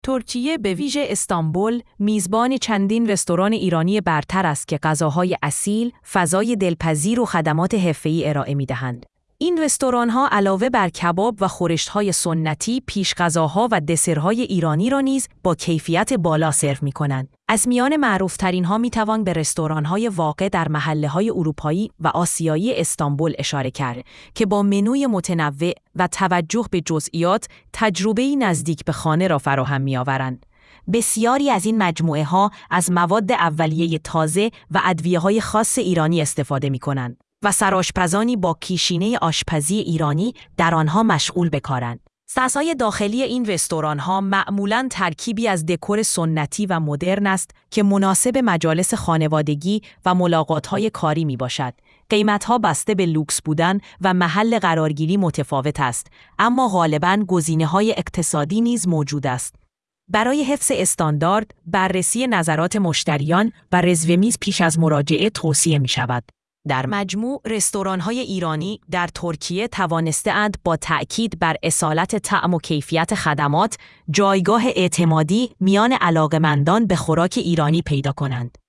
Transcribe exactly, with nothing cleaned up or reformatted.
ترکیه به ویژه استانبول میزبان چندین رستوران ایرانی برتر است که غذاهای اصیل، فضای دلپذیر و خدمات حرفه‌ای ارائه می‌دهند. این رستوران‌ها علاوه بر کباب و خورشت‌های سنتی، پیش‌غذاها و دسرهای ایرانی را نیز با کیفیت بالا سرو می‌کنند. از میان معروف‌ترین‌ها می‌توان به رستوران‌های واقع در محله‌های اروپایی و آسیایی استانبول اشاره کرد که با منوی متنوع و توجه به جزئیات تجربه‌ای نزدیک به خانه را فراهم می‌آورند. بسیاری از این مجموعه‌ها از مواد اولیه تازه و ادویه‌های خاص ایرانی استفاده می‌کنند و سرآشپزانی با پیشینه آشپزی ایرانی در آنها مشغول به کارند. فضای داخلی این رستوران‌ها معمولاً ترکیبی از دکور سنتی و مدرن است که مناسب مجالس خانوادگی و ملاقات‌های کاری میباشد. قیمت‌ها بسته به لوکس بودن و محل قرارگیری متفاوت است، اما غالباً گزینه‌های اقتصادی نیز موجود است. برای حفظ استاندارد، بررسی نظرات مشتریان و رزرو میز پیش از مراجعه توصیه می‌شود. در مجموع، رستوران‌های ایرانی در ترکیه توانسته‌اند با تأکید بر اصالت طعم و کیفیت خدمات، جایگاه اعتمادی میان علاقه‌مندان به خوراک ایرانی پیدا کنند.